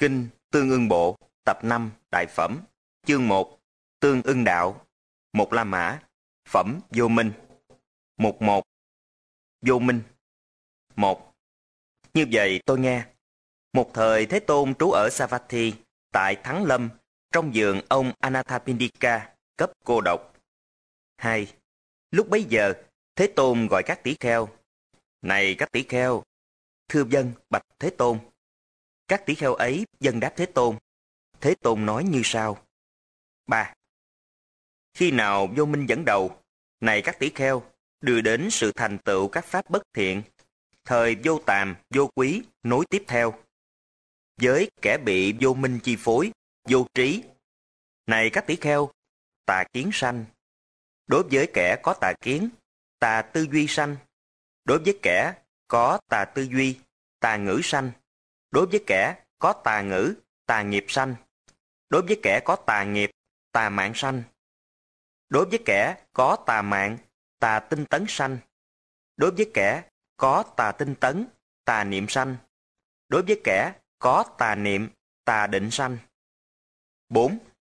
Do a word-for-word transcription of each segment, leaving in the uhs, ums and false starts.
Kinh Tương Ưng Bộ, tập năm, Đại Phẩm, chương một, Tương Ưng Đạo, một La Mã, Phẩm Vô Minh. Mục một. Vô Minh. một. Như vậy tôi nghe. Một thời Thế Tôn trú ở Savatthi, tại Thắng Lâm, trong vườn ông Anathapindika, cấp cô độc. hai. Lúc bấy giờ, Thế Tôn gọi các tỷ kheo. Này các tỷ kheo, thưa vâng, bạch Thế Tôn. Các tỷ kheo ấy vâng đáp Thế Tôn. Thế Tôn nói như sau. ba. Khi nào vô minh dẫn đầu, này các tỷ kheo, đưa đến sự thành tựu các pháp bất thiện, thời vô tàm, vô quý, nối tiếp theo. Với kẻ bị vô minh chi phối, vô trí, này các tỷ kheo, tà kiến sanh. Đối với kẻ có tà kiến, tà tư duy sanh. Đối với kẻ có tà tư duy, tà ngữ sanh. Đối với kẻ có tà ngữ, tà nghiệp sanh. Đối với kẻ có tà nghiệp, tà mạng sanh. Đối với kẻ có tà mạng, tà tinh tấn sanh. Đối với kẻ có tà tinh tấn, tà niệm sanh. Đối với kẻ có tà niệm, tà định sanh. bốn.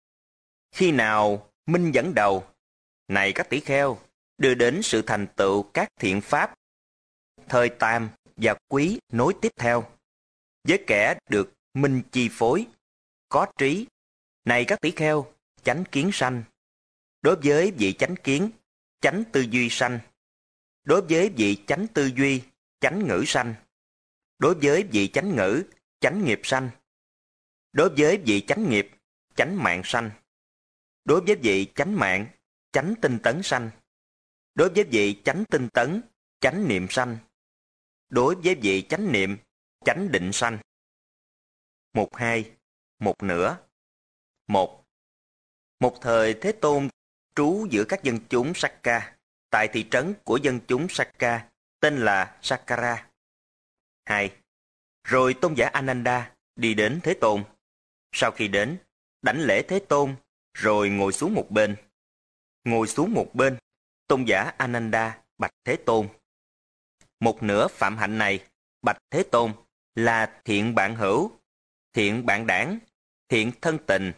Khi nào minh dẫn đầu, này các tỷ kheo, đưa đến sự thành tựu các thiện pháp, thời tam và quý nối tiếp theo. Với kẻ được minh chi phối, có trí, này các tỷ kheo, chánh kiến sanh. Đối với vị chánh kiến, chánh tư duy sanh. Đối với vị chánh tư duy, chánh ngữ sanh. Đối với vị chánh ngữ, chánh nghiệp sanh. Đối với vị chánh nghiệp, chánh mạng sanh. Đối với vị chánh mạng, chánh tinh tấn sanh. Đối với vị chánh tinh tấn, chánh niệm sanh. Đối với vị chánh niệm, chánh định sanh. Một hai, một nửa. Một. Một thời Thế Tôn trú giữa các dân chúng Sakka, tại thị trấn của dân chúng Sakka, tên là Sakkara. Hai. Rồi tôn giả Ananda đi đến Thế Tôn. Sau khi đến, đảnh lễ Thế Tôn, rồi ngồi xuống một bên. Ngồi xuống một bên, tôn giả Ananda bạch Thế Tôn. Một nửa phạm hạnh này, bạch Thế Tôn, là thiện bạn hữu, thiện bạn đảng, thiện thân tình.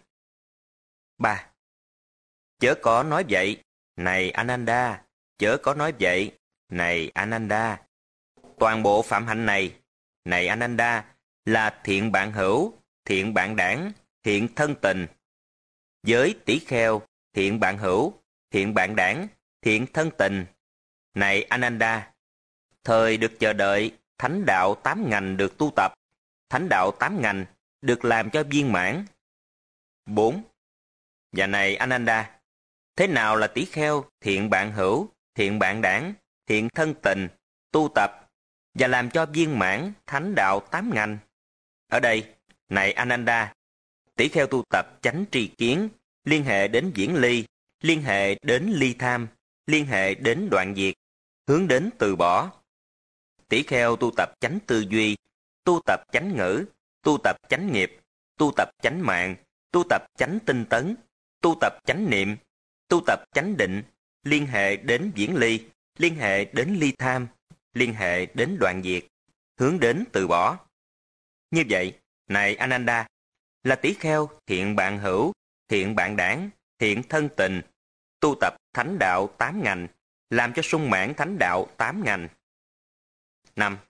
Ba. Chớ có nói vậy, này Ananda, chớ có nói vậy, này Ananda. Toàn bộ phạm hạnh này, này Ananda, là thiện bạn hữu, thiện bạn đảng, thiện thân tình. Với tỷ kheo, thiện bạn hữu, thiện bạn đảng, thiện thân tình. Này Ananda, thời được chờ đợi, thánh đạo tám ngành được tu tập, thánh đạo tám ngành được làm cho viên mãn. Bốn. Và này Ananda, thế nào là tỷ kheo, thiện bạn hữu, thiện bạn đảng, thiện thân tình, tu tập và làm cho viên mãn thánh đạo tám ngành? Ở đây, này Ananda, tỷ kheo tu tập chánh tri kiến, liên hệ đến viễn ly, liên hệ đến ly tham, liên hệ đến đoạn diệt, hướng đến từ bỏ. Tỷ kheo tu tập chánh tư duy, tu tập chánh ngữ, tu tập chánh nghiệp, tu tập chánh mạng, tu tập chánh tinh tấn, tu tập chánh niệm, tu tập chánh định, liên hệ đến viễn ly, liên hệ đến ly tham, liên hệ đến đoạn diệt, hướng đến từ bỏ. Như vậy, này Ananda, là tỷ kheo thiện bạn hữu, thiện bạn đảng, thiện thân tình, tu tập thánh đạo tám ngành, làm cho sung mãn thánh đạo tám ngành. Năm.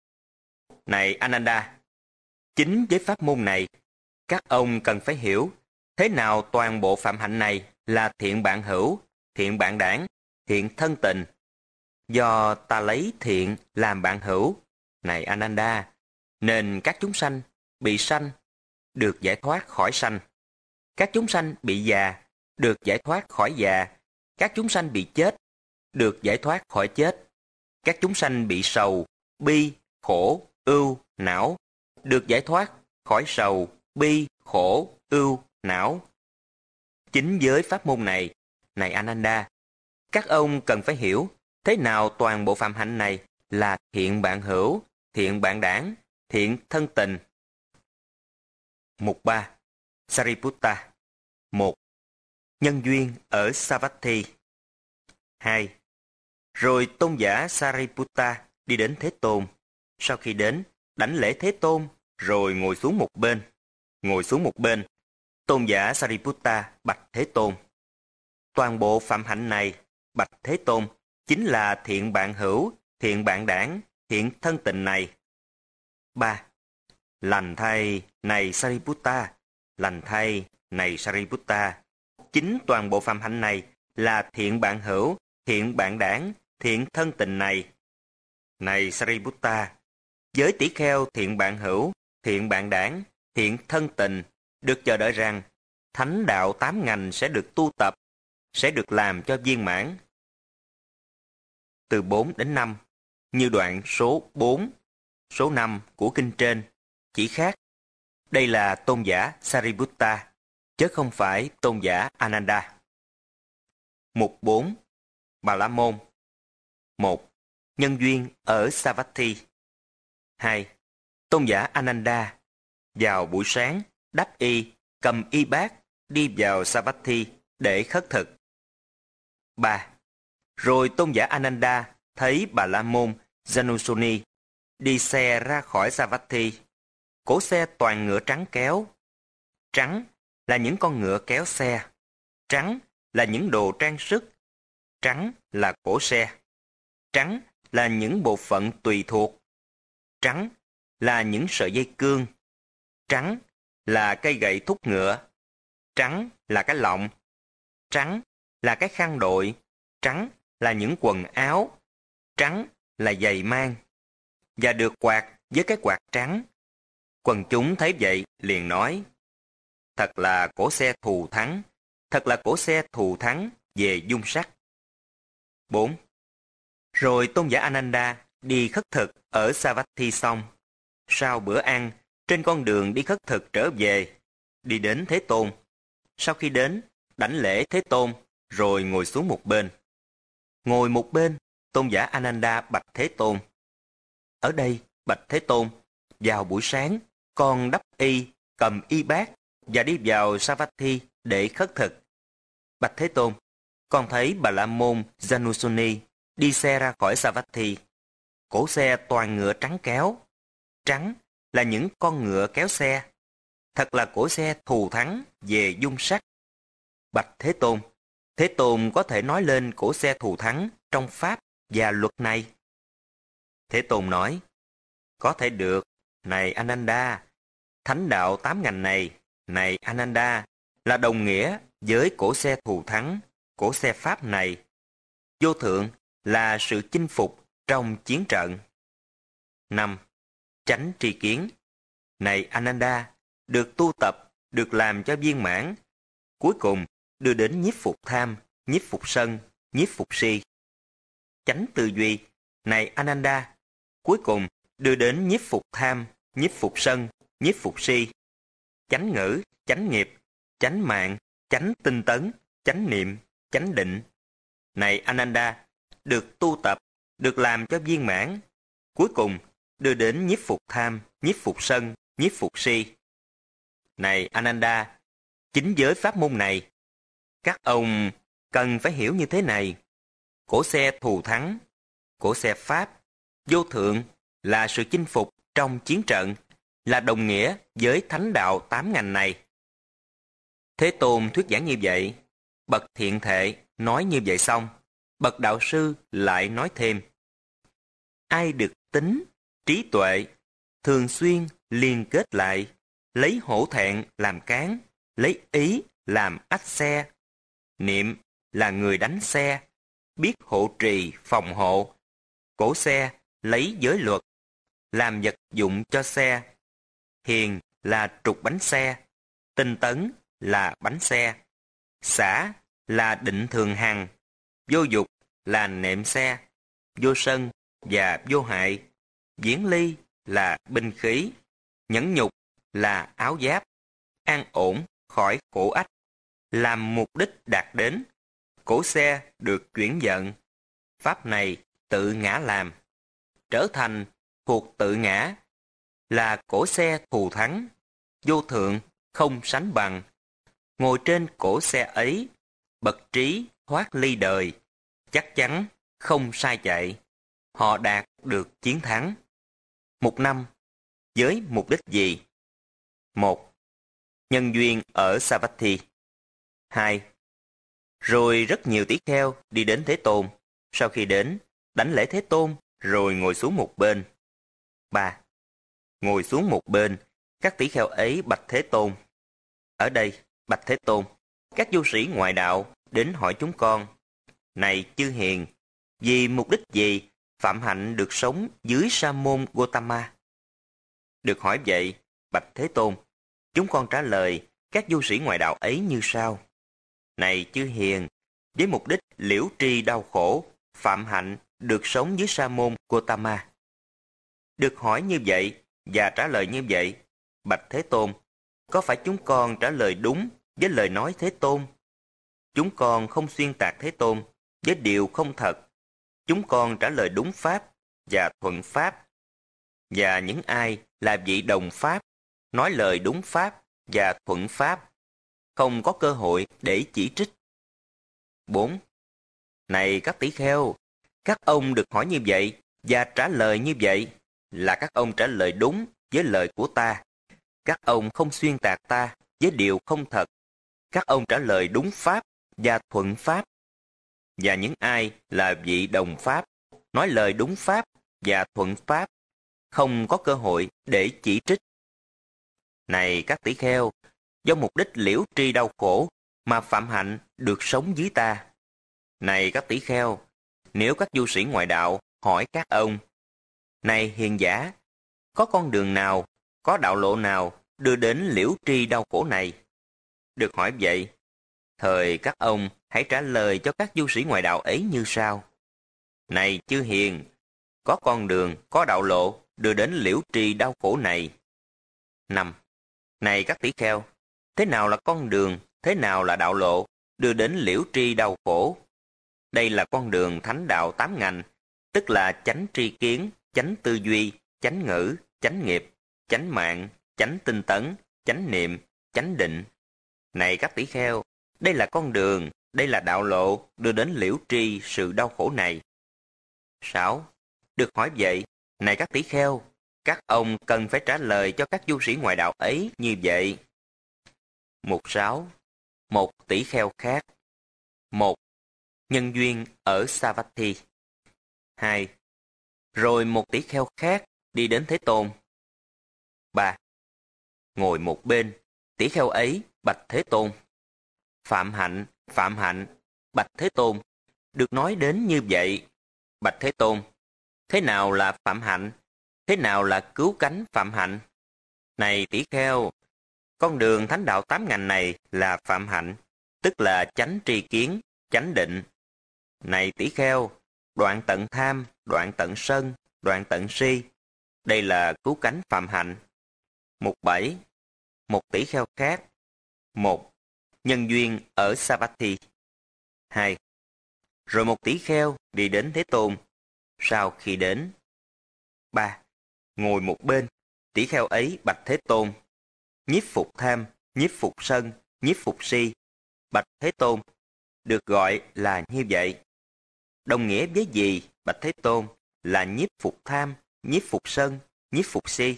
Này Ananda, chính với pháp môn này, các ông cần phải hiểu thế nào toàn bộ phạm hạnh này là thiện bạn hữu, thiện bạn đảng, thiện thân tình. Do ta lấy thiện làm bạn hữu, này Ananda, nên các chúng sanh bị sanh, được giải thoát khỏi sanh. Các chúng sanh bị già, được giải thoát khỏi già. Các chúng sanh bị chết, được giải thoát khỏi chết. Các chúng sanh bị sầu, bi, khổ, ưu, não, được giải thoát khỏi sầu, bi, khổ, ưu, não. Chính với pháp môn này, này Ananda, các ông cần phải hiểu thế nào toàn bộ phạm hạnh này là thiện bạn hữu, thiện bạn đảng, thiện thân tình. Mục ba. Sariputta. Một. Nhân duyên ở Savatthi. Hai. Rồi tôn giả Sariputta đi đến Thế Tôn. Sau khi đến, đảnh lễ Thế Tôn, rồi ngồi xuống một bên. ngồi xuống một bên. Tôn giả Sariputta bạch Thế Tôn. Toàn bộ phạm hạnh này, bạch Thế Tôn, chính là thiện bạn hữu, thiện bạn đảng, thiện thân tình này. ba. Lành thay, này Sariputta, lành thay, này Sariputta. Chính toàn bộ phạm hạnh này là thiện bạn hữu, thiện bạn đảng, thiện thân tình này. Này Sariputta, với tỷ kheo thiện bạn hữu, thiện bạn đảng, thiện thân tình, được chờ đợi rằng thánh đạo tám ngành sẽ được tu tập, sẽ được làm cho viên mãn. Từ bốn đến năm, như đoạn số bốn, số năm của kinh trên, chỉ khác. Đây là tôn giả Sariputta, chứ không phải tôn giả Ananda. Mục bốn. Bà La Môn. một. Nhân duyên ở Savatthi. hai. Tôn giả Ananda vào buổi sáng đắp y, cầm y bát đi vào Savatthi để khất thực. ba. Rồi tôn giả Ananda thấy Bà La Môn Janusoni đi xe ra khỏi Savatthi. Cỗ xe toàn ngựa trắng kéo. Trắng là những con ngựa kéo xe. Trắng là những đồ trang sức. Trắng là cỗ xe. Trắng là những bộ phận tùy thuộc. Trắng là những sợi dây cương. Trắng là cây gậy thúc ngựa. Trắng là cái lọng. Trắng là cái khăn đội. Trắng là những quần áo. Trắng là giày mang. Và được quạt với cái quạt trắng. Quần chúng thấy vậy liền nói: thật là cỗ xe thù thắng, thật là cỗ xe thù thắng về dung sắc. bốn. Rồi tôn giả Ananda đi khất thực ở Savatthi xong. Sau bữa ăn, trên con đường đi khất thực trở về, đi đến Thế Tôn. Sau khi đến, đảnh lễ Thế Tôn, rồi ngồi xuống một bên. Ngồi một bên, tôn giả Ananda bạch Thế Tôn. Ở đây, bạch Thế Tôn, vào buổi sáng, con đắp y, cầm y bát và đi vào Savatthi để khất thực. Bạch Thế Tôn, con thấy Bà La Môn Janusoni đi xe ra khỏi Savatthi. Cỗ xe toàn ngựa trắng kéo. Trắng là những con ngựa kéo xe. Thật là cỗ xe thù thắng về dung sắc. Bạch Thế Tôn, Thế Tôn có thể nói lên cỗ xe thù thắng trong Pháp và luật này? Thế Tôn nói: có thể được, này Ananda. Thánh đạo tám ngành này, này Ananda, là đồng nghĩa với cỗ xe thù thắng, cỗ xe Pháp này. Vô thượng là sự chinh phục trong chiến trận. năm. Chánh tri kiến. Này Ananda, được tu tập, được làm cho viên mãn, cuối cùng đưa đến nhiếp phục tham, nhiếp phục sân, nhiếp phục si. Chánh tư duy. Này Ananda, cuối cùng đưa đến nhiếp phục tham, nhiếp phục sân, nhiếp phục si. Chánh ngữ, chánh nghiệp, chánh mạng, chánh tinh tấn, chánh niệm, chánh định. Này Ananda, được tu tập, được làm cho viên mãn, cuối cùng đưa đến nhiếp phục tham, nhiếp phục sân, nhiếp phục si. Này Ananda, chính giới pháp môn này, các ông cần phải hiểu như thế này. Cỗ xe thù thắng, cỗ xe Pháp, vô thượng là sự chinh phục trong chiến trận, là đồng nghĩa với thánh đạo tám ngành này. Thế Tôn thuyết giảng như vậy, bậc thiện thệ nói như vậy xong, bậc đạo sư lại nói thêm: ai được tính, trí tuệ, thường xuyên liên kết lại, lấy hổ thẹn làm cán, lấy ý làm ách xe. Niệm là người đánh xe, biết hộ trì phòng hộ. Cỗ xe lấy giới luật, làm vật dụng cho xe. Hiền là trục bánh xe, tinh tấn là bánh xe, xả là định thường hằng, vô dục là nệm xe, vô sân và vô hại, viễn ly là binh khí, nhẫn nhục là áo giáp, an ổn khỏi khổ ách, làm mục đích đạt đến. Cỗ xe được chuyển vận, pháp này tự ngã làm, trở thành thuộc tự ngã, là cỗ xe thù thắng, vô thượng không sánh bằng. Ngồi trên cỗ xe ấy, bậc trí thoát ly đời, chắc chắn không sai chạy. Họ đạt được chiến thắng. Mục năm. Với mục đích gì? Một. nhân duyên ở Savatthi. Hai. Rồi rất nhiều tỷ kheo đi đến Thế Tôn. Sau khi đến, đánh lễ Thế Tôn, rồi ngồi xuống một bên. Ba. Ngồi xuống một bên, các tỷ kheo ấy bạch Thế Tôn. Ở đây, bạch Thế Tôn, các du sĩ ngoại đạo đến hỏi chúng con: Này chư hiền, vì mục đích gì Phạm Hạnh được sống dưới sa môn Gotama? Được hỏi vậy, bạch Thế Tôn, chúng con trả lời các du sĩ ngoại đạo ấy như sau: Này chư hiền, với mục đích liễu tri đau khổ, Phạm Hạnh được sống dưới sa môn Gotama. Được hỏi như vậy và trả lời như vậy, bạch Thế Tôn, có phải chúng con trả lời đúng với lời nói Thế Tôn? Chúng con không xuyên tạc Thế Tôn với điều không thật. Chúng con trả lời đúng pháp và thuận pháp. Và những ai là vị đồng pháp, nói lời đúng pháp và thuận pháp, không có cơ hội để chỉ trích. Bốn. Này các tỷ kheo, các ông được hỏi như vậy và trả lời như vậy là các ông trả lời đúng với lời của ta. Các ông không xuyên tạc ta với điều không thật. Các ông trả lời đúng pháp và thuận pháp. Và những ai là vị đồng pháp, nói lời đúng pháp và thuận pháp, không có cơ hội để chỉ trích. Này các tỷ kheo, do mục đích liễu tri đau khổ mà Phạm Hạnh được sống dưới ta. Này các tỷ kheo, nếu các du sĩ ngoại đạo hỏi các ông: Này hiền giả, có con đường nào, có đạo lộ nào đưa đến liễu tri đau khổ này? Được hỏi vậy, thời các ông hãy trả lời cho các du sĩ ngoại đạo ấy như sau: Này chư hiền, có con đường, có đạo lộ đưa đến liễu tri đau khổ này. Năm. Này các tỷ kheo, thế nào là con đường, thế nào là đạo lộ đưa đến liễu tri đau khổ? Đây là con đường thánh đạo tám ngành, tức là chánh tri kiến, chánh tư duy, chánh ngữ, chánh nghiệp, chánh mạng, chánh tinh tấn, chánh niệm, chánh định. Này các tỷ kheo, đây là con đường, đây là đạo lộ đưa đến liễu tri sự đau khổ này. Sáu. Được hỏi vậy, này các tỷ kheo, các ông cần phải trả lời cho các du sĩ ngoại đạo ấy như vậy. Mục sáu. Một tỷ kheo khác. Một. Nhân duyên ở Savatthi. Hai. Rồi một tỷ kheo khác đi đến Thế Tôn. Ba. Ngồi một bên, tỷ kheo ấy bạch Thế Tôn. Phạm Hạnh, Phạm Hạnh, bạch Thế Tôn, được nói đến như vậy. Bạch Thế Tôn, thế nào là Phạm Hạnh? Thế nào là cứu cánh Phạm Hạnh? Này tỷ kheo, con đường thánh đạo tám ngành này là Phạm Hạnh, tức là chánh tri kiến, chánh định. Này tỷ kheo, đoạn tận tham, đoạn tận sân, đoạn tận si, đây là cứu cánh Phạm Hạnh. Mục bảy. Một tỷ kheo khác. Một. Nhân duyên ở Savatthi. Hai. Rồi một tỷ kheo đi đến Thế Tôn. Sau khi đến. Ba. Ngồi một bên, tỷ kheo ấy bạch Thế Tôn. Nhiếp phục tham, nhiếp phục sân, nhiếp phục si, bạch Thế Tôn, được gọi là như vậy. Đồng nghĩa với gì, bạch Thế Tôn, là nhiếp phục tham, nhiếp phục sân, nhiếp phục si?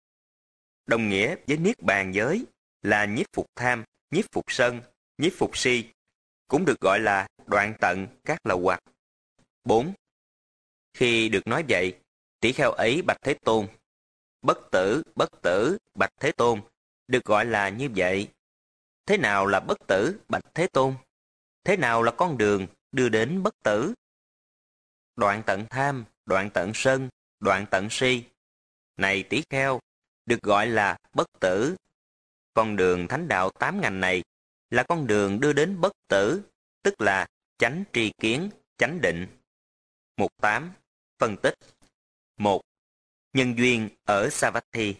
Đồng nghĩa với niết bàn giới là nhiếp phục tham, nhiếp phục sân, nhiếp phục si, cũng được gọi là đoạn tận các lậu hoặc. Bốn. Khi được nói vậy, tỷ kheo ấy bạch Thế Tôn. Bất tử, bất tử, bạch Thế Tôn, được gọi là như vậy. Thế nào là bất tử, bạch Thế Tôn? Thế nào là con đường đưa đến bất tử? Đoạn tận tham, đoạn tận sân, đoạn tận si. Này tỷ kheo, được gọi là bất tử. Con đường thánh đạo tám ngành này là con đường đưa đến bất tử, tức là chánh tri kiến, chánh định. Mục tám. Phân tích. Một. Nhân duyên ở Savatthi.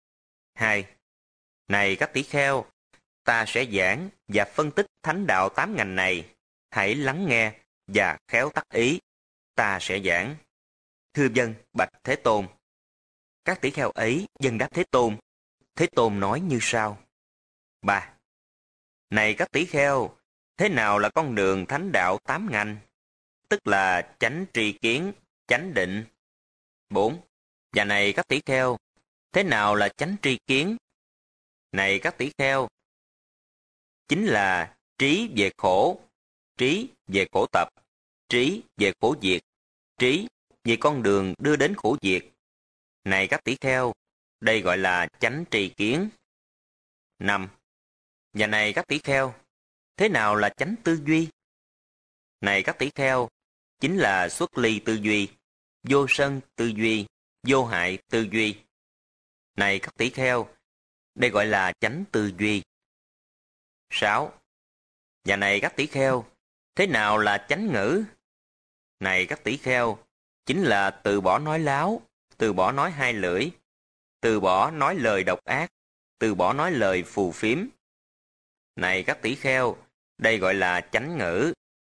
Hai. Này các tỷ kheo, ta sẽ giảng và phân tích thánh đạo tám ngành này. Hãy lắng nghe và khéo tác ý. Ta sẽ giảng. Thưa vâng, bạch Thế Tôn. Các tỷ kheo ấy dâng đáp Thế Tôn. Thế Tôn nói như sau. Ba. Này các tỷ kheo, thế nào là con đường thánh đạo tám ngành? Tức là chánh tri kiến, chánh định. Bốn. Và này các tỷ kheo, thế nào là chánh tri kiến? Này các tỷ kheo, chính là trí về khổ, trí về khổ tập, trí về khổ diệt, trí về con đường đưa đến khổ diệt. Này các tỷ kheo, đây gọi là chánh tri kiến. Năm. Và này các tỷ kheo, thế nào là chánh tư duy? Này các tỷ kheo, chính là xuất ly tư duy, vô sân tư duy, vô hại tư duy. Này các tỷ kheo, đây gọi là chánh tư duy. Sáu. Và này các tỷ kheo, thế nào là chánh ngữ? Này các tỷ kheo, chính là từ bỏ nói láo, từ bỏ nói hai lưỡi, từ bỏ nói lời độc ác, từ bỏ nói lời phù phiếm. Này các tỷ kheo, đây gọi là chánh ngữ.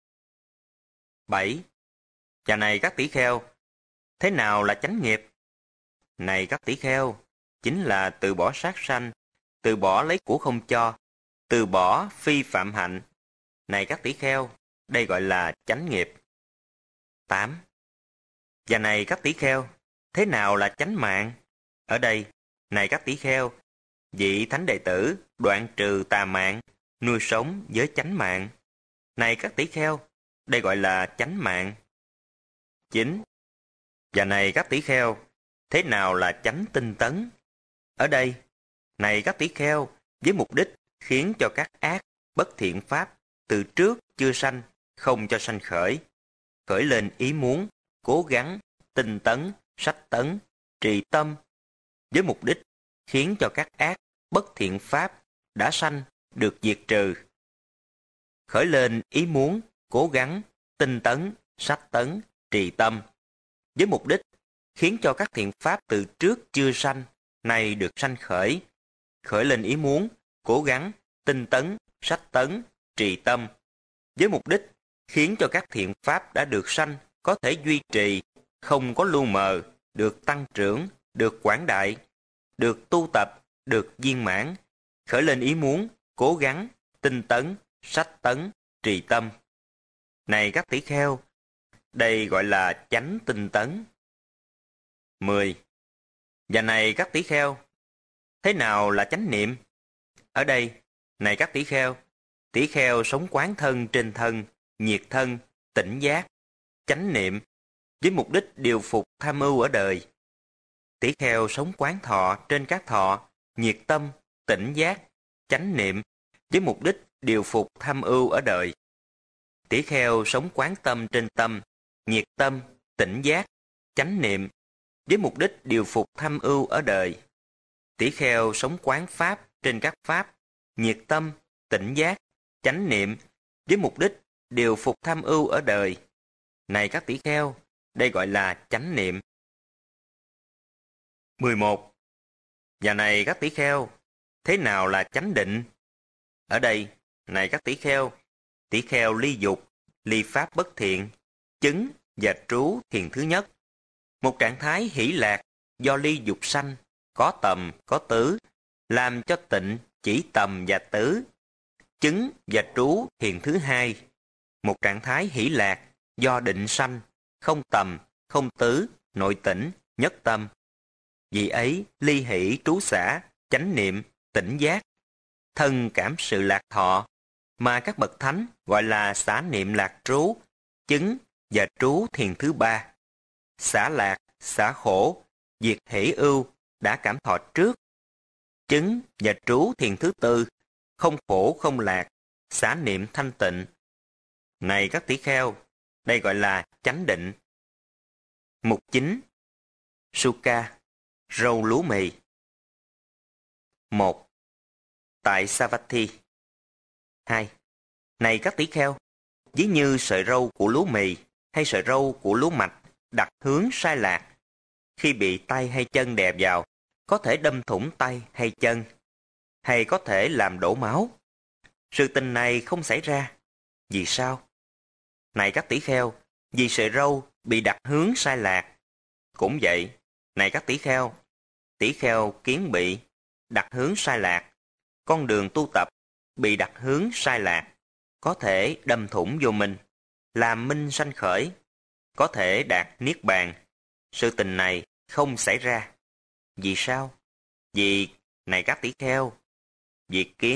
Bảy. Và này các tỷ kheo, thế nào là chánh nghiệp? Này các tỷ kheo, chính là từ bỏ sát sanh, từ bỏ lấy của không cho, từ bỏ phi phạm hạnh. Này các tỷ kheo, đây gọi là chánh nghiệp. Tám. Và này các tỷ kheo, thế nào là chánh mạng? Ở đây, này các tỷ kheo, vị thánh đệ tử đoạn trừ tà mạng, nuôi sống với chánh mạng. Này các tỷ kheo, đây gọi là chánh mạng. Chín. Và này các tỷ kheo, thế nào là chánh tinh tấn? Ở đây, này các tỷ kheo, với mục đích khiến cho các ác, bất thiện pháp từ trước chưa sanh, không cho sanh khởi, khởi lên ý muốn, cố gắng, tinh tấn, sách tấn, trì tâm, với mục đích khiến cho các ác, bất thiện pháp đã sanh được diệt trừ. Khởi lên ý muốn, cố gắng, tinh tấn, sách tấn, trì tâm, với mục đích khiến cho các thiện pháp từ trước chưa sanh, này được sanh khởi. Khởi lên ý muốn, cố gắng, tinh tấn, sách tấn, trì tâm, với mục đích khiến cho các thiện pháp đã được sanh có thể duy trì, không có lu mờ, được tăng trưởng, được quảng đại, được tu tập, được viên mãn. Khởi lên ý muốn, cố gắng, tinh tấn, sách tấn, trì tâm. Này các tỷ kheo, đây gọi là chánh tinh tấn. Mười. Và này các tỷ kheo, thế nào là chánh niệm? Ở đây, này các tỷ kheo, tỷ kheo sống quán thân trên thân, nhiệt thân, tỉnh giác, chánh niệm, với mục đích điều phục tham ưu ở đời. Tỷ kheo sống quán thọ trên các thọ, nhiệt tâm, tỉnh giác, chánh niệm, với mục đích điều phục tham ưu ở đời. Tỷ kheo sống quán tâm trên tâm, nhiệt tâm, tỉnh giác, chánh niệm, với mục đích điều phục tham ưu ở đời. Tỷ kheo sống quán pháp trên các pháp, nhiệt tâm, tỉnh giác, chánh niệm, với mục đích điều phục tham ưu ở đời. Này các tỷ kheo, đây gọi là chánh niệm. Mười một. Và này các tỷ kheo, thế nào là chánh định? Ở đây, này các tỷ kheo, tỷ kheo ly dục, ly pháp bất thiện, chứng và trú thiền thứ nhất. Một trạng thái hỷ lạc do ly dục sanh, có tầm, có tứ, làm cho tịnh chỉ tầm và tứ. Chứng và trú thiền thứ hai. Một trạng thái hỷ lạc do định sanh, không tầm, không tứ, nội tỉnh, nhất tâm. Vì ấy ly hỷ trú xả, chánh niệm, tỉnh giác, thân cảm sự lạc thọ, mà các bậc thánh gọi là xả niệm lạc trú, chứng và trú thiền thứ ba. Xả lạc, xả khổ, diệt hỷ ưu đã cảm thọ trước. Chứng và trú thiền thứ tư, không khổ không lạc, xả niệm thanh tịnh. Này các tỷ kheo, đây gọi là chánh định. Mục chính. Sukha, râu lúa mì. Một. Tại Savatthi. Hai. Này các tỷ kheo, ví như sợi râu của lúa mì hay sợi râu của lúa mạch đặt hướng sai lạc, khi bị tay hay chân đè vào, có thể đâm thủng tay hay chân, hay có thể làm đổ máu. Sự tình này không xảy ra. Vì sao? Này các tỷ kheo, vì sợi râu bị đặt hướng sai lạc. Cũng vậy, này các tỷ kheo, tỷ kheo kiến bị đặt hướng sai lạc, con đường tu tập bị đặt hướng sai lạc, có thể đâm thủng vô mình, làm minh sanh khởi, có thể đạt niết bàn. Sự tình này không xảy ra. Vì sao? Vì, này các tỷ kheo, việc kiến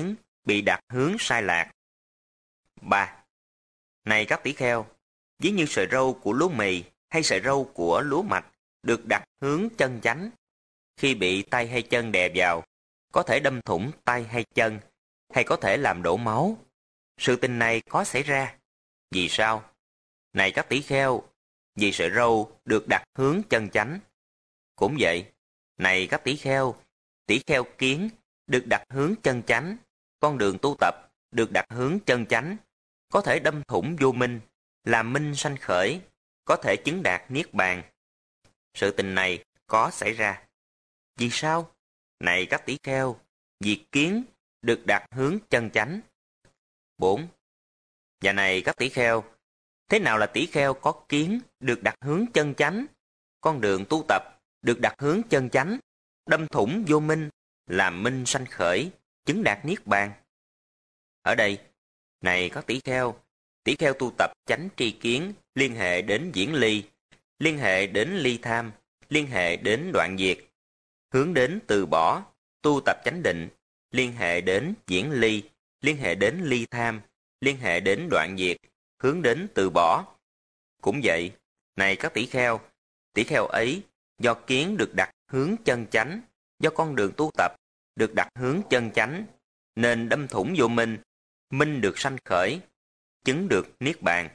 bị đặt hướng sai lạc. ba. Này các tỷ kheo, ví như sợi râu của lúa mì hay sợi râu của lúa mạch được đặt hướng chân chánh, khi bị tay hay chân đè vào, có thể đâm thủng tay hay chân, hay có thể làm đổ máu. Sự tình này có xảy ra. Vì sao? Này các tỷ kheo, vì sợi râu được đặt hướng chân chánh. Cũng vậy, này các tỷ kheo, tỷ kheo kiến được đặt hướng chân chánh, con đường tu tập được đặt hướng chân chánh, có thể đâm thủng vô minh, làm minh sanh khởi, có thể chứng đạt niết bàn. Sự tình này có xảy ra. Vì sao? Này các tỷ kheo, vì kiến được đặt hướng chân chánh. bốn. Và này các tỷ kheo, thế nào là tỷ kheo có kiến được đặt hướng chân chánh, con đường tu tập được đặt hướng chân chánh, đâm thủng vô minh, làm minh sanh khởi, chứng đạt niết bàn? Ở đây, này các tỷ kheo, tỷ kheo tu tập chánh tri kiến liên hệ đến diễn ly, liên hệ đến ly tham, liên hệ đến đoạn diệt, hướng đến từ bỏ, tu tập chánh định, liên hệ đến diễn ly, liên hệ đến ly tham, liên hệ đến đoạn diệt, hướng đến từ bỏ. Cũng vậy, này các tỷ kheo, tỷ kheo ấy do kiến được đặt hướng chân chánh, do con đường tu tập được đặt hướng chân chánh, nên đâm thủng vô minh, minh được sanh khởi, chứng được niết bàn.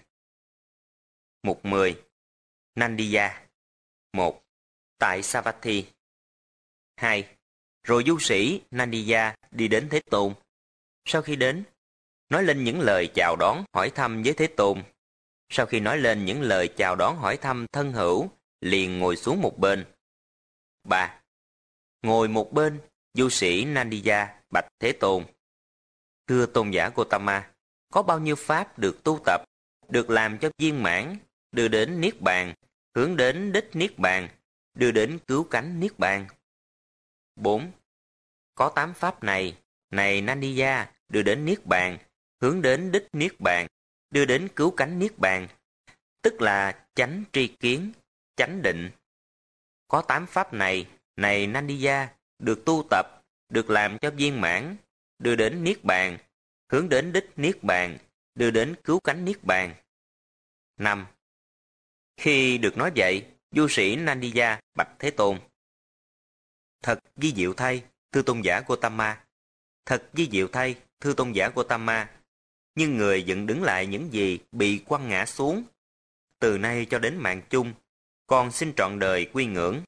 Mục mười. Nandiya. một. Tại Savatthi. hai. Rồi du sĩ Nandiya đi đến Thế Tôn. Sau khi đến, nói lên những lời chào đón hỏi thăm với Thế Tôn. Sau khi nói lên những lời chào đón hỏi thăm thân hữu, liền ngồi xuống một bên. ba. Ngồi một bên, du sĩ Nandiya bạch Thế Tôn: Thưa tôn giả Gotama, có bao nhiêu pháp được tu tập, được làm cho viên mãn, đưa đến niết bàn, hướng đến đích niết bàn, đưa đến cứu cánh niết bàn? bốn. Có tám pháp này, này Nandiya, đưa đến niết bàn, hướng đến đích niết bàn, đưa đến cứu cánh niết bàn, tức là chánh tri kiến, chánh định. Có tám pháp này, này Nandiya, được tu tập, được làm cho viên mãn, đưa đến niết bàn, hướng đến đích niết bàn, đưa đến cứu cánh niết bàn. năm. Khi được nói vậy, du sĩ Nandiya bạch Thế Tôn: Thật vi diệu thay, thưa tôn giả Gotama. Thật vi diệu thay, thưa tôn giả Gotama. Nhưng người dựng đứng lại những gì bị quăng ngã xuống. Từ nay cho đến mạng chung, con xin trọn đời quy ngưỡng.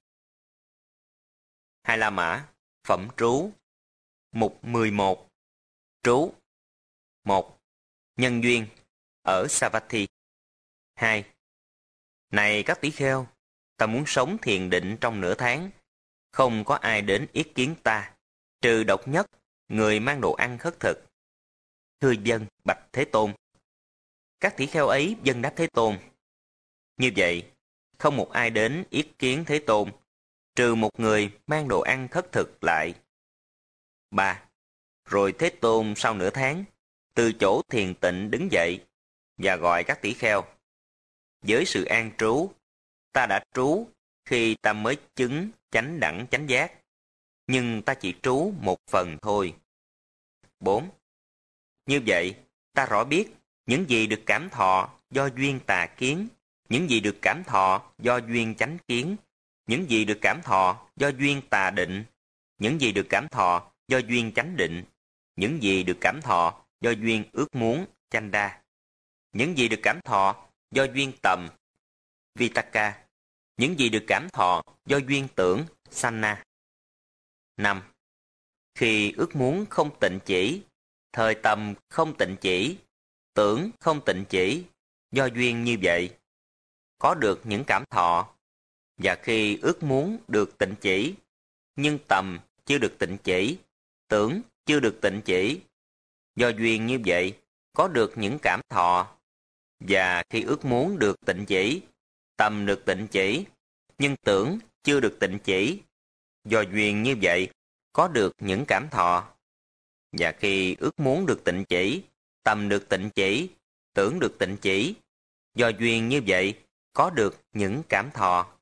Hai La Mã, phẩm trú. Mục mười một. Trú. một. Nhân duyên, ở Savatthi. hai. Này các tỷ kheo, ta muốn sống thiền định trong nửa tháng. Không có ai đến ý kiến ta, trừ độc nhất, người mang đồ ăn khất thực. Thưa dân, bạch Thế Tôn. Các tỷ kheo ấy dân đáp Thế Tôn: Như vậy, không một ai đến ý kiến Thế Tôn, trừ một người mang đồ ăn khất thực lại. ba. Rồi Thế Tôn sau nửa tháng, từ chỗ thiền tịnh đứng dậy, và gọi các tỷ kheo: Với sự an trú, ta đã trú khi ta mới chứng chánh đẳng chánh giác, nhưng ta chỉ trú một phần thôi. bốn. Như vậy, ta rõ biết những gì được cảm thọ do duyên tà kiến, những gì được cảm thọ do duyên chánh kiến, những gì được cảm thọ do duyên tà định, những gì được cảm thọ do duyên chánh định, những gì được cảm thọ do duyên ước muốn chanda, những gì được cảm thọ do duyên tầm vitaka, những gì được cảm thọ do duyên tưởng sanna. năm. Khi ước muốn không tịnh chỉ, thời tầm không tịnh chỉ, tưởng không tịnh chỉ, do duyên như vậy, có được những cảm thọ. Và khi ước muốn được tịnh chỉ, nhưng tầm chưa được tịnh chỉ, tưởng chưa được tịnh chỉ, do duyên như vậy, có được những cảm thọ. Và khi ước muốn được tịnh chỉ, tầm được tịnh chỉ, nhưng tưởng chưa được tịnh chỉ, do duyên như vậy, có được những cảm thọ. Và khi ước muốn được tịnh chỉ, tầm được tịnh chỉ, tưởng được tịnh chỉ, do duyên như vậy, có được những cảm thọ.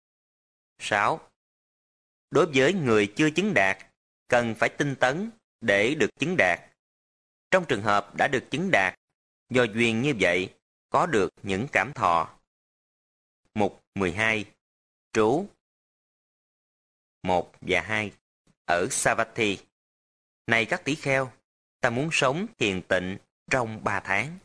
sáu. Đối với người chưa chứng đạt, cần phải tinh tấn để được chứng đạt. Trong trường hợp đã được chứng đạt, do duyên như vậy, có được những cảm thọ. Mục mười hai. Trú một và hai. Ở Savatthi. Này các tỷ kheo, ta muốn sống thiền tịnh trong ba tháng.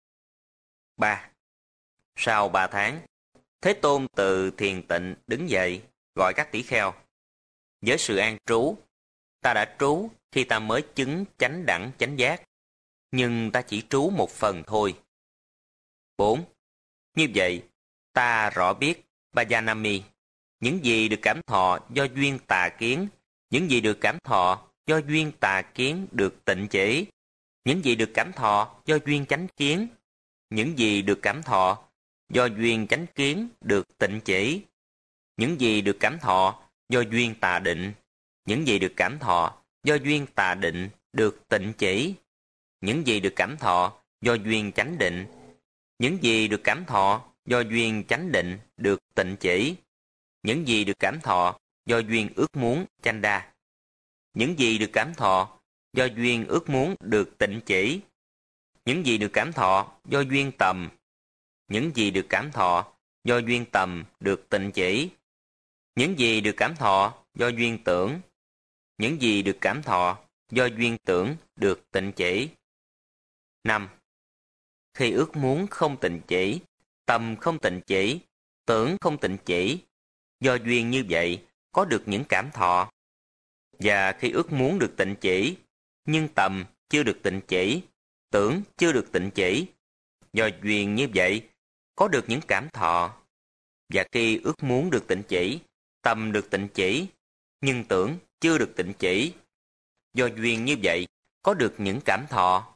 ba. Sau ba tháng, Thế Tôn từ thiền tịnh đứng dậy, gọi các tỷ kheo. Với sự an trú, ta đã trú khi ta mới chứng chánh đẳng chánh giác, nhưng ta chỉ trú một phần thôi. bốn. Như vậy, ta rõ biết Bhajanami, những gì được cảm thọ do duyên tà kiến, những gì được cảm thọ do duyên tà kiến được tịnh chỉ, những gì được cảm thọ do duyên chánh kiến, những gì được cảm thọ do duyên chánh kiến được tịnh chỉ, những gì được cảm thọ do duyên tà định, những gì được cảm thọ do duyên tà định được tịnh chỉ, những gì được cảm thọ do duyên chánh định, những gì được cảm thọ do duyên chánh định được tịnh chỉ, những gì được cảm thọ do duyên ước muốn chanh đa, những gì được cảm thọ do duyên ước muốn được tịnh chỉ, những gì được cảm thọ do duyên tầm, những gì được cảm thọ do duyên tầm được tịnh chỉ, những gì được cảm thọ do duyên tưởng, những gì được cảm thọ do duyên tưởng được tịnh chỉ. năm. Khi ước muốn không tịnh chỉ, tầm không tịnh chỉ, tưởng không tịnh chỉ, do duyên như vậy có được những cảm thọ. Và khi ước muốn được tịnh chỉ, nhưng tầm chưa được tịnh chỉ, tưởng chưa được tịnh chỉ, do duyên như vậy có được những cảm thọ. Và khi ước muốn được tịnh chỉ, tầm được tịnh chỉ, nhưng tưởng chưa được tịnh chỉ, do duyên như vậy có được những cảm thọ.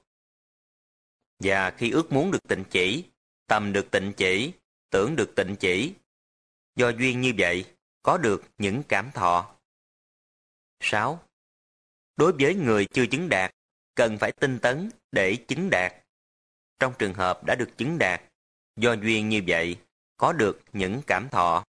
Và khi ước muốn được tịnh chỉ, tầm được tịnh chỉ, tưởng được tịnh chỉ, do duyên như vậy có được những cảm thọ. sáu. Đối với người chưa chứng đạt, cần phải tinh tấn để chứng đạt. Trong trường hợp đã được chứng đạt, do duyên như vậy có được những cảm thọ.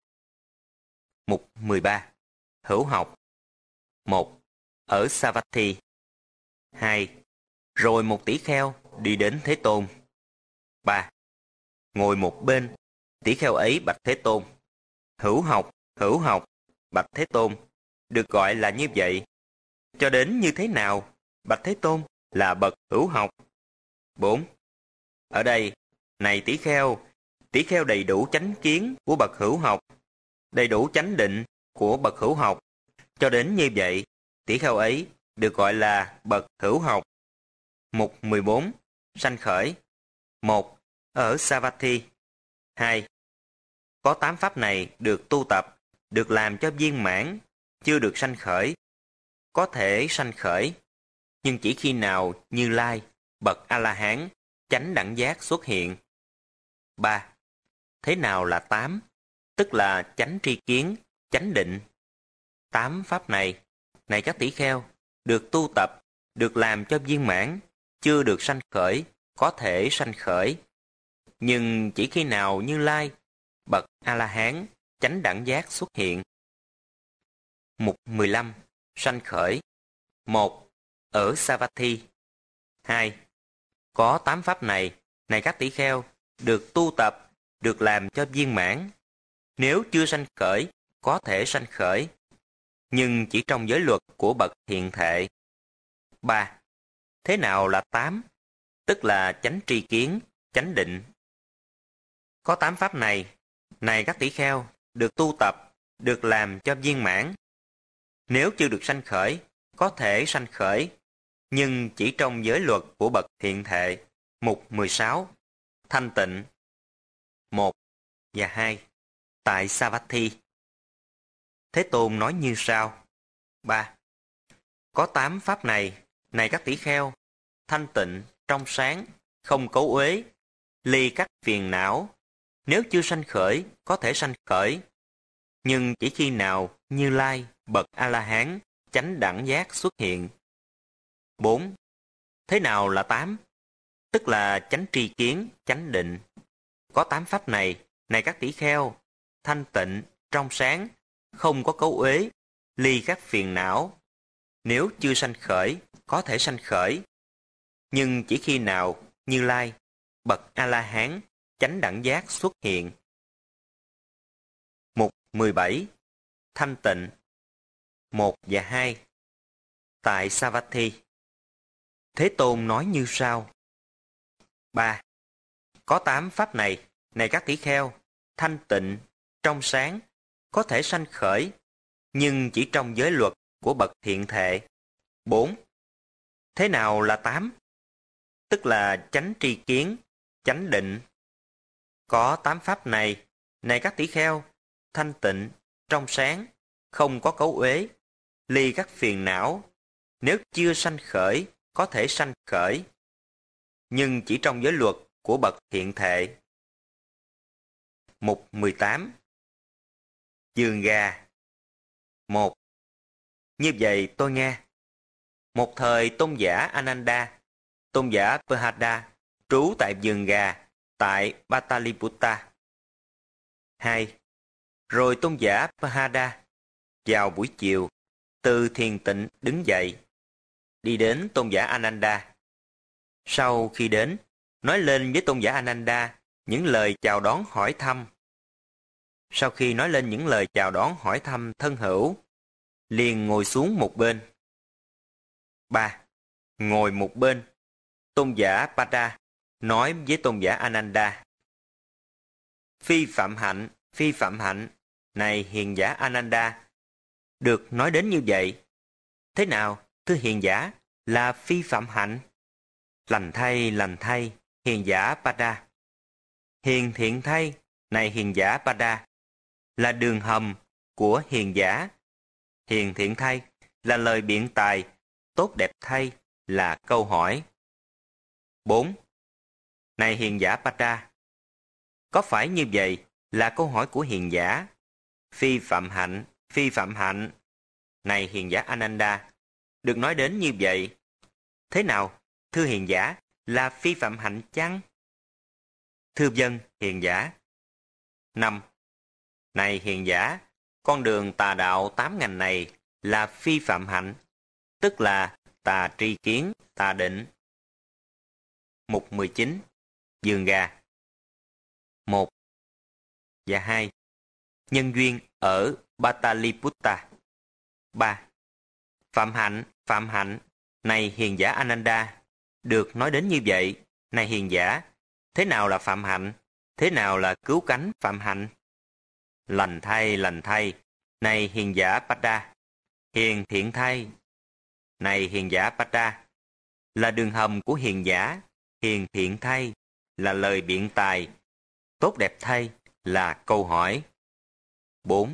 Mục mười ba. Hữu học. một. Ở Savatthi. hai. Rồi một tỷ kheo đi đến Thế Tôn. ba. Ngồi một bên, tỷ kheo ấy bạch Thế Tôn. Hữu học, hữu học, bạch Thế Tôn, được gọi là như vậy. Cho đến như thế nào, bạch Thế Tôn, là bậc hữu học? bốn. Ở đây, này tỷ kheo, tỷ kheo đầy đủ chánh kiến của bậc hữu học, đầy đủ chánh định của bậc hữu học. Cho đến như vậy, tỷ kheo ấy được gọi là bậc hữu học. Mục mười bốn. Sanh khởi. một. Ở Savatthi. hai. Có tám pháp này được tu tập, được làm cho viên mãn, chưa được sanh khởi. Có thể sanh khởi, nhưng chỉ khi nào Như Lai, bậc A-la-hán, chánh đẳng giác xuất hiện. ba. Thế nào là tám? Tức là chánh tri kiến, chánh định. Tám pháp này, này các tỷ kheo, được tu tập, được làm cho viên mãn, chưa được sanh khởi, có thể sanh khởi. Nhưng chỉ khi nào Như Lai, bậc A-la-hán, chánh đẳng giác xuất hiện. Mục mười lăm. Sanh khởi. một. Ở Savatthi. hai. Có tám pháp này, này các tỷ kheo, được tu tập, được làm cho viên mãn. Nếu chưa sanh khởi, có thể sanh khởi, nhưng chỉ trong giới luật của bậc thiện thệ. ba. Thế nào là tám? Tức là chánh tri kiến, chánh định. Có tám pháp này, này các tỷ kheo, được tu tập, được làm cho viên mãn. Nếu chưa được sanh khởi, có thể sanh khởi, nhưng chỉ trong giới luật của bậc thiện thệ. Mục mười sáu. Thanh tịnh. một và hai. Tại Savatthi. Thế Tôn nói như sau. ba. Có tám pháp này, này các tỷ kheo, thanh tịnh, trong sáng, không cấu uế, ly các phiền não. Nếu chưa sanh khởi, có thể sanh khởi, nhưng chỉ khi nào Như Lai, bậc A-la-hán, chánh đẳng giác xuất hiện. bốn. Thế nào là tám? Tức là chánh tri kiến, chánh định. Có tám pháp này, này các tỷ kheo, thanh tịnh, trong sáng, không có cấu uế, ly các phiền não. Nếu chưa sanh khởi, có thể sanh khởi, Nhưng chỉ khi nào Như Lai, bậc A-la-hán, chánh đẳng giác xuất hiện. Mục mười bảy. Thanh tịnh. Một và hai. Tại Savatthi, Thế Tôn nói như sau. Ba. Có tám pháp này, này các tỷ kheo, thanh tịnh, trong sáng, có thể sanh khởi, nhưng chỉ trong giới luật của bậc thiện thệ. Bốn. Thế nào là tám? Tức là chánh tri kiến, chánh định. Có tám pháp này, này các tỷ kheo, thanh tịnh, trong sáng, không có cấu uế, ly các phiền não, nếu chưa sanh khởi, có thể sanh khởi, nhưng chỉ trong giới luật của bậc thiện thệ. Mục mười tám. Giường gà. Một. Như vậy tôi nghe. Một thời tôn giả Ananda, tôn giả Pahada, trú tại vườn gà, tại Pataliputta. Hai. Rồi tôn giả Pahada, vào buổi chiều, từ thiền tịnh đứng dậy, đi đến tôn giả Ananda. Sau khi đến, nói lên với tôn giả Ananda những lời chào đón hỏi thăm. Sau khi nói lên những lời chào đón hỏi thăm thân hữu, liền ngồi xuống một bên. Ba. Ngồi một bên, tôn giả Pada nói với tôn giả Ananda. Phi phạm hạnh, phi phạm hạnh, này hiền giả Ananda, được nói đến như vậy. Thế nào, thưa hiền giả, là phi phạm hạnh? Lành thay, lành thay, hiền giả Pada. Hiền thiện thay, này hiền giả Pada, là đường hầm của hiền giả. Hiền thiện thay là lời biện tài, tốt đẹp thay là câu hỏi. Bốn. Này hiền giả Pada, có phải như vậy là câu hỏi của hiền giả? Phi phạm hạnh, phi phạm hạnh, này hiền giả Ananda, được nói đến như vậy. Thế nào, thưa hiền giả, là phi phạm hạnh chăng? Thưa vâng, hiền giả. Năm. Này hiền giả, con đường tà đạo tám ngành này là phi phạm hạnh, tức là tà tri kiến, tà định. Mục mười chín. Giường gà. Một và hai. Nhân duyên ở Pataliputta. Ba. Phạm hạnh, phạm hạnh, này hiền giả Ananda, được nói đến như vậy. Này hiền giả, thế nào là phạm hạnh? Thế nào là cứu cánh phạm hạnh? Lành thay, lành thay, này hiền giả Pada. Hiền thiện thay, này hiền giả Pada, là đường hầm của hiền giả. Hiền thiện thay là lời biện tài, tốt đẹp thay là câu hỏi. Bốn.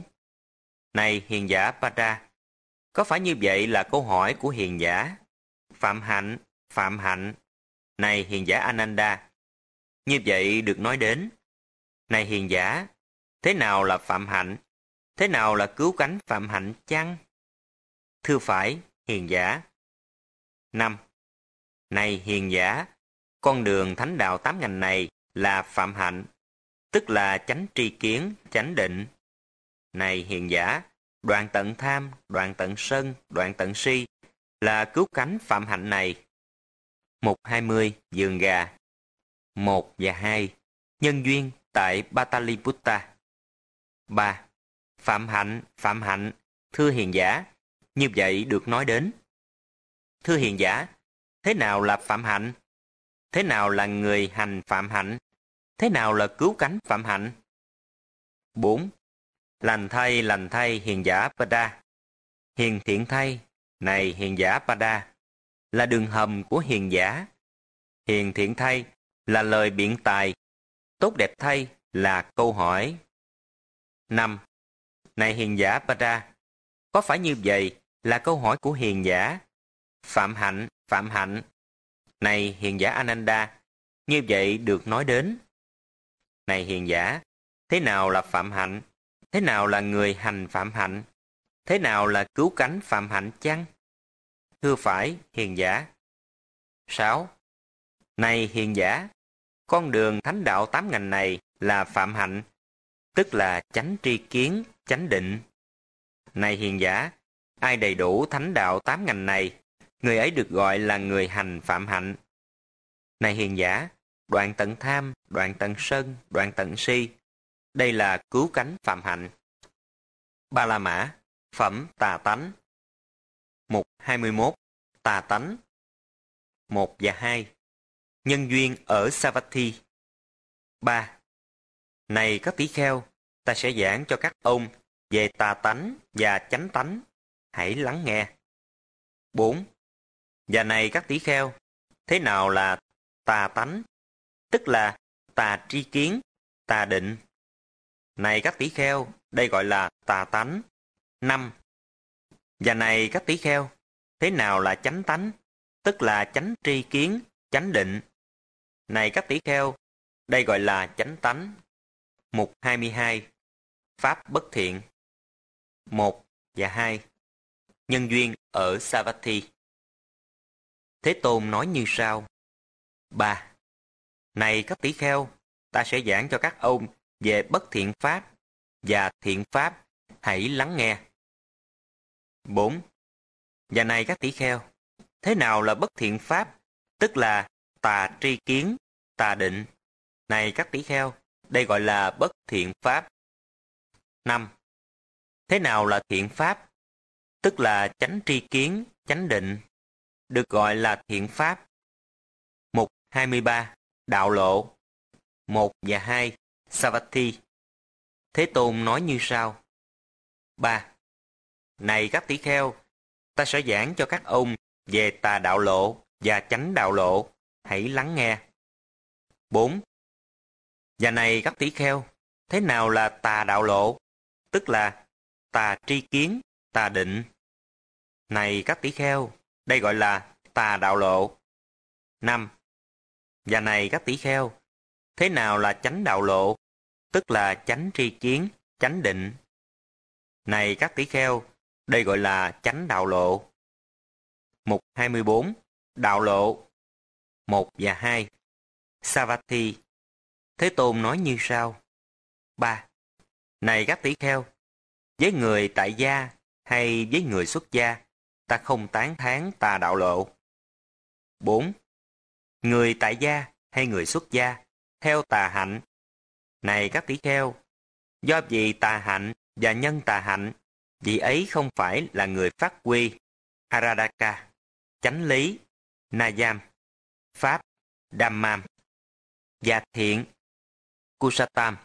Này hiền giả Pada, có phải như vậy là câu hỏi của hiền giả? Phạm hạnh, phạm hạnh, này hiền giả Ananda, như vậy được nói đến. Này hiền giả, thế nào là phạm hạnh? Thế nào là cứu cánh phạm hạnh chăng? Thưa phải, hiền giả. Năm. Này hiền giả, con đường thánh đạo tám ngành này là phạm hạnh, tức là chánh tri kiến, chánh định. Này hiền giả, đoạn tận tham, đoạn tận sân, đoạn tận si là cứu cánh phạm hạnh này. Mục hai mươi. Giường gà. Một và hai. Nhân duyên tại Pataliputta. Ba. Phạm hạnh, phạm hạnh, thưa hiền giả, như vậy được nói đến. Thưa hiền giả, thế nào là phạm hạnh? Thế nào là người hành phạm hạnh? Thế nào là cứu cánh phạm hạnh? Bốn. Lành thay, lành thay, hiền giả Pada. Hiền thiện thay, này hiền giả Pada, là đường hầm của hiền giả. Hiền thiện thay là lời biện tài, tốt đẹp thay là câu hỏi. Năm. Này hiền giả Pada, có phải như vậy là câu hỏi của hiền giả? Phạm hạnh, phạm hạnh, này hiền giả Ananda, như vậy được nói đến. Này hiền giả, thế nào là phạm hạnh? Thế nào là người hành phạm hạnh? Thế nào là cứu cánh phạm hạnh chăng? Thưa phải, hiền giả. Sáu. Này hiền giả, con đường thánh đạo tám ngành này là phạm hạnh, tức là chánh tri kiến, chánh định. Này hiền giả, ai đầy đủ thánh đạo tám ngành này, người ấy được gọi là người hành phạm hạnh, Này hiền giả, đoạn tận tham, đoạn tận sân, đoạn tận si. Đây là cứu cánh phạm hạnh. Ba La Mã, phẩm tà tánh. Mục hai mươi mốt. Tà tánh. Một và hai. Nhân duyên ở Savatthi. Ba. Này các tỷ kheo, ta sẽ giảng cho các ông về tà tánh và chánh tánh. Hãy lắng nghe. Bốn. Và này các tỷ kheo, thế nào là tà tánh? Tức là tà tri kiến, tà định. Này các tỷ kheo, đây gọi là tà tánh. Năm. Và này các tỷ kheo, thế nào là chánh tánh? Tức là chánh tri kiến, chánh định. Này các tỷ kheo, đây gọi là chánh tánh. Mục hai mươi hai. Pháp bất thiện. Một và hai. Nhân duyên ở Savatthi. Thế Tôn nói như sau. Ba. Này các tỷ kheo, ta sẽ giảng cho các ông về bất thiện pháp và thiện pháp. Hãy lắng nghe. Bốn. Và này các tỷ kheo, thế nào là bất thiện pháp? Tức là tà tri kiến, tà định. Này các tỷ kheo, đây gọi là bất thiện pháp. Năm. Thế nào là thiện pháp? Tức là chánh tri kiến, chánh định. Được gọi là thiện pháp. Mục hai mươi ba. Đạo lộ. Một và hai. Savatthi. Thế Tôn nói như sau. Ba. Này các tỷ kheo, ta sẽ giảng cho các ông về tà đạo lộ và chánh đạo lộ. Hãy lắng nghe. Bốn. Và này các tỷ kheo, thế nào là tà đạo lộ? Tức là tà tri kiến, tà định. Này các tỷ kheo, đây gọi là tà đạo lộ. Năm. Và này các tỷ kheo, thế nào là chánh đạo lộ? Tức là chánh tri kiến, chánh định. Này các tỷ kheo, đây gọi là chánh đạo lộ. Mục hai mươi bốn. Đạo lộ. Một và hai. Savatthi. Thế Tôn nói như sau. Ba. Này các tỷ kheo, với người tại gia hay với người xuất gia, ta không tán thán tà đạo lộ. Bốn. Người tại gia hay người xuất gia, theo tà hạnh. Này các tỷ kheo, do vì tà hạnh và nhân tà hạnh, vị ấy không phải là người phát quy, Aradaka, chánh lý, Nayam, pháp, Dhammam, và thiện, Kusatam.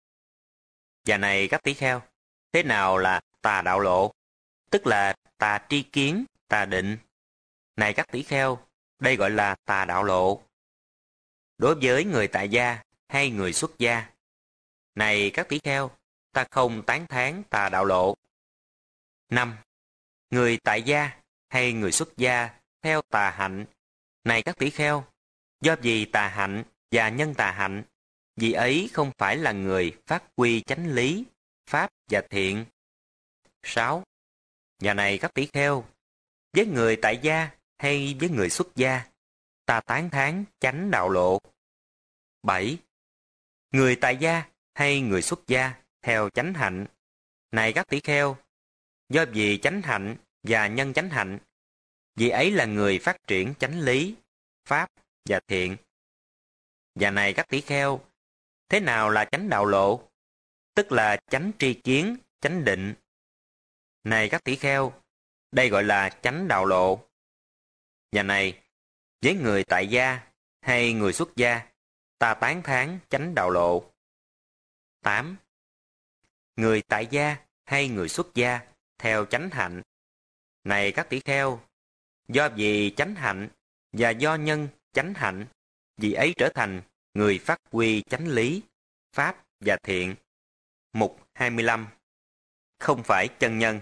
Và này các tỷ kheo, thế nào là tà đạo lộ? Tức là tà tri kiến, tà định. Này các tỷ kheo, đây gọi là tà đạo lộ. Đối với người tại gia hay người xuất gia. Này các tỷ kheo, ta không tán thán tà đạo lộ. Năm. Người tại gia hay người xuất gia theo tà hạnh. Này các tỷ kheo, do vì tà hạnh và nhân tà hạnh, vị ấy không phải là người phát quy chánh lý, pháp và thiện. Sáu. Và này các tỷ kheo, với người tại gia hay với người xuất gia, ta tán thán chánh đạo lộ. Bảy. Người tại gia hay người xuất gia theo chánh hạnh. Này các tỷ kheo, do vì chánh hạnh và nhân chánh hạnh, vị ấy là người phát triển chánh lý, pháp và thiện. Và này các tỷ kheo, thế nào là chánh đạo lộ? Tức là chánh tri kiến, chánh định. Này các tỷ kheo, đây gọi là chánh đạo lộ. Và này, với người tại gia hay người xuất gia, ta tán thán chánh đạo lộ. Tám. Người tại gia hay người xuất gia theo chánh hạnh. Này các tỷ kheo, do vì chánh hạnh và do nhân chánh hạnh, vị ấy trở thành người phát huy chánh lý, pháp và thiện. Mục hai mươi lăm. Không phải chân nhân.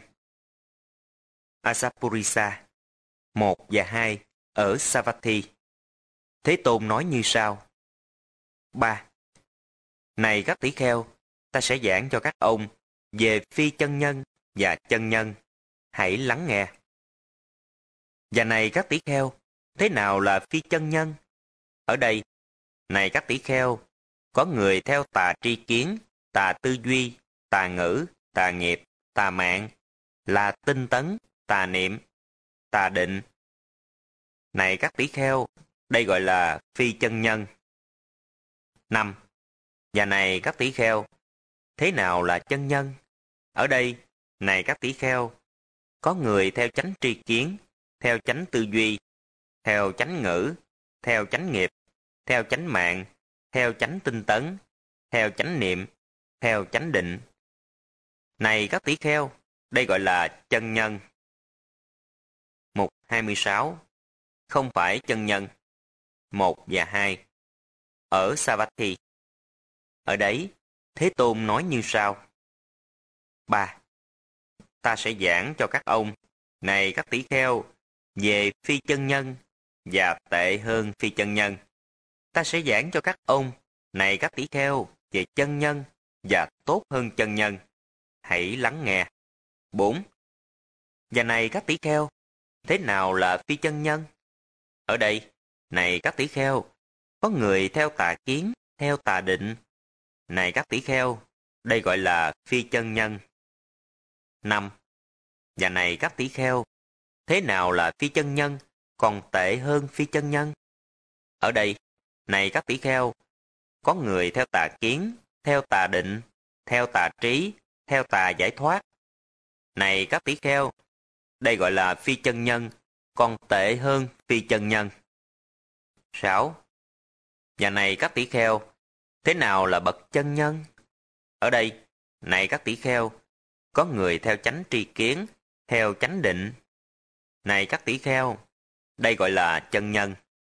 Asapurisa. Một và hai ở Savatthi. Thế Tôn nói như sau. Ba. Này các tỷ kheo, ta sẽ giảng cho các ông về phi chân nhân và chân nhân. Hãy lắng nghe. Và này các tỷ kheo, thế nào là phi chân nhân? Ở đây, này các tỷ kheo, có người theo tà tri kiến, tà tư duy, tà ngữ, tà nghiệp, tà mạng, là tinh tấn, tà niệm, tà định. Này các tỷ kheo, đây gọi là phi chân nhân. năm. Và này các tỷ kheo, thế nào là chân nhân? Ở đây, này các tỷ kheo, có người theo chánh tri kiến, theo chánh tư duy, theo chánh ngữ, theo chánh nghiệp, theo chánh mạng, theo chánh tinh tấn, theo chánh niệm, theo chánh định. Này các tỷ kheo, đây gọi là chân nhân. Mục hai mươi sáu. Không phải chân nhân. một và hai. Ở Savatthi. Ở đấy, Thế Tôn nói như sau. ba. Ta sẽ giảng cho các ông, này các tỷ kheo, về phi chân nhân và tệ hơn phi chân nhân. Ta sẽ giảng cho các ông, này các tỷ kheo, về chân nhân và tốt hơn chân nhân. Hãy lắng nghe. bốn. Và này các tỷ kheo, thế nào là phi chân nhân? Ở đây, này các tỷ kheo, có người theo tà kiến, theo tà định. Này các tỷ kheo, đây gọi là phi chân nhân. năm. Và này các tỷ kheo, thế nào là phi chân nhân, còn tệ hơn phi chân nhân? Ở đây, này các tỷ kheo, có người theo tà kiến, theo tà định, theo tà trí, theo tà giải thoát. Này các tỷ kheo, đây gọi là phi chân nhân, còn tệ hơn phi chân nhân. sáu. Và này các tỷ kheo, thế nào là bậc chân nhân? Ở đây, này các tỷ kheo, có người theo chánh tri kiến, theo chánh định. Này các tỷ kheo, đây gọi là chân nhân.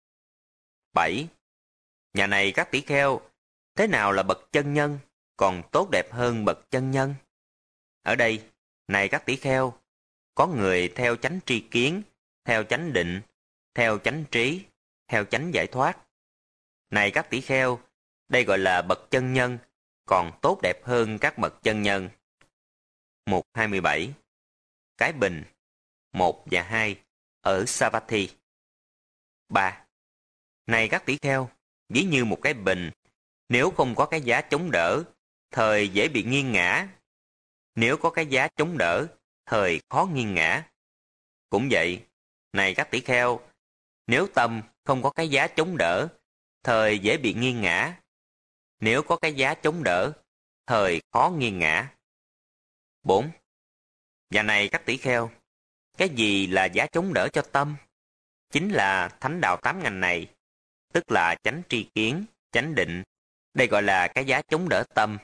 bảy. Nhà này các tỷ kheo, thế nào là bậc chân nhân, còn tốt đẹp hơn bậc chân nhân? Ở đây, này các tỷ kheo, có người theo chánh tri kiến, theo chánh định, theo chánh trí, theo chánh giải thoát. Này các tỷ kheo, đây gọi là bậc chân nhân, còn tốt đẹp hơn các bậc chân nhân. Mục hai mươi bảy. Cái bình. một và hai. Ở Savatthi. ba. Này các tỷ kheo, ví như một cái bình, nếu không có cái giá chống đỡ, thời dễ bị nghiêng ngã. Nếu có cái giá chống đỡ, thời khó nghiêng ngã. Cũng vậy, này các tỷ kheo, nếu tâm không có cái giá chống đỡ, thời dễ bị nghiêng ngã. Nếu có cái giá chống đỡ, thời khó nghiêng ngã. bốn. Và này các tỷ kheo, cái gì là giá chống đỡ cho tâm? Chính là thánh đạo tám ngành này, tức là chánh tri kiến, chánh định. Đây gọi là cái giá chống đỡ tâm.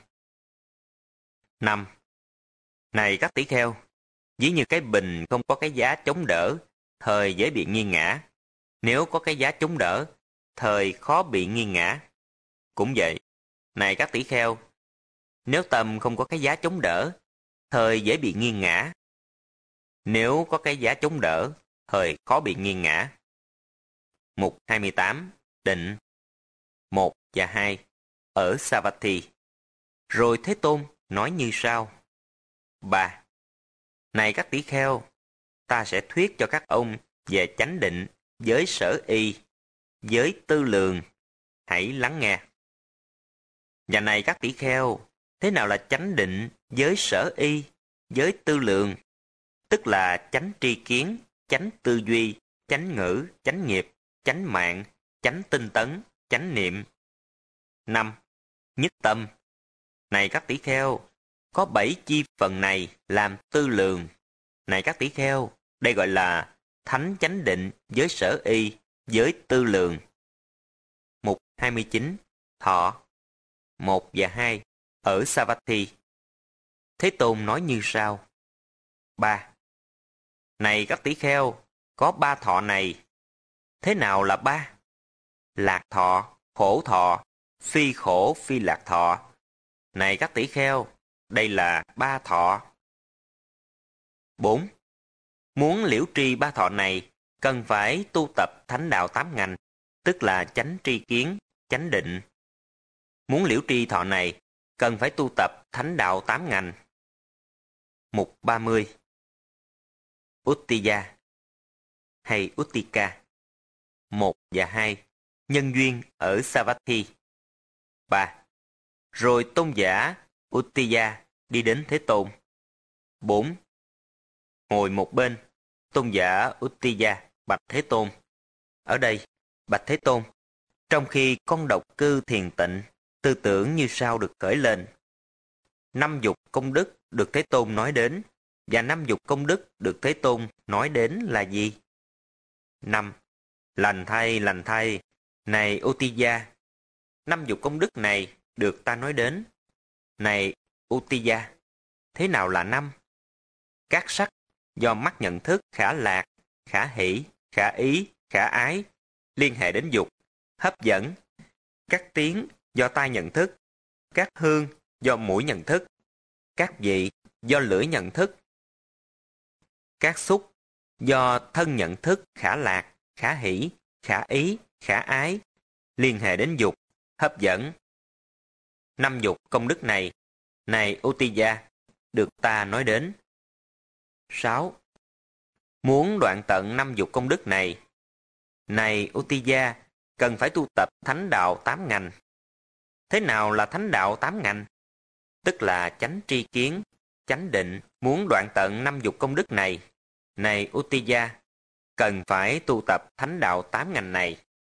năm. Này các tỷ kheo, ví như cái bình không có cái giá chống đỡ, thời dễ bị nghiêng ngã. Nếu có cái giá chống đỡ, thời khó bị nghiêng ngã. Cũng vậy, này các tỷ kheo, nếu tâm không có cái giá chống đỡ, thời dễ bị nghiêng ngã. Nếu có cái giá chống đỡ, thời khó bị nghiêng ngã. Mục hai mươi tám. Định. một và hai. Ở Savatthi. Rồi Thế Tôn nói như sau. ba. Này các tỷ kheo, ta sẽ thuyết cho các ông về chánh định, giới sở y, giới tư lường. Hãy lắng nghe. Và này các tỷ kheo, thế nào là chánh định, giới sở y, giới tư lường? Tức là chánh tri kiến, chánh tư duy, chánh ngữ, chánh nghiệp, chánh mạng, chánh tinh tấn, chánh niệm. năm. Nhất tâm. Này các tỷ kheo, có bảy chi phần này làm tư lường. Này các tỷ kheo, đây gọi là thánh chánh định, giới sở y, giới tư lường. Mục hai mươi chín. Thọ. một và hai. Ở Savatthi. Thế Tôn nói như sau. ba. Này các tỷ kheo, có ba thọ này. Thế nào là ba? Lạc thọ, khổ thọ, phi khổ phi lạc thọ. Này các tỷ kheo, đây là ba thọ. bốn. Muốn liễu tri ba thọ này, cần phải tu tập thánh đạo tám ngành, tức là chánh tri kiến, chánh định. Muốn liễu tri thọ này, cần phải tu tập thánh đạo tám ngành. Mục ba mươi. Uttiya hay Uttika. một và hai. Nhân duyên ở Savatthi. ba. Rồi tôn giả Uttiya đi đến Thế Tôn. bốn. Ngồi một bên, tôn giả Uttiya bạch Thế Tôn. Ở đây, Bạch Thế Tôn, trong khi con độc cư thiền tịnh, tư tưởng như sau được khởi lên. Năm dục công đức được Thế Tôn nói đến, và năm dục công đức được Thế Tôn nói đến là gì? Năm. Lành thay, lành thay, này Uttiya. Năm dục công đức này được ta nói đến. Này Uttiya, thế nào là năm? Các sắc do mắt nhận thức khả lạc, khả hỷ, khả ý, khả ái, liên hệ đến dục, hấp dẫn. Các tiếng do tai nhận thức, các hương do mũi nhận thức, các vị do lưỡi nhận thức, các xúc do thân nhận thức khả lạc, khả hỷ, khả ý, khả ái, liên hệ đến dục, hấp dẫn. Năm dục công đức này, này Uttiya, được ta nói đến. Sáu. Muốn đoạn tận năm dục công đức này, này Uttiya, cần phải tu tập thánh đạo tám ngành. Thế nào là thánh đạo tám ngành? Tức là chánh tri kiến, chánh định. Muốn đoạn tận năm dục công đức này, này Uttiya, cần phải tu tập thánh đạo tám ngành này.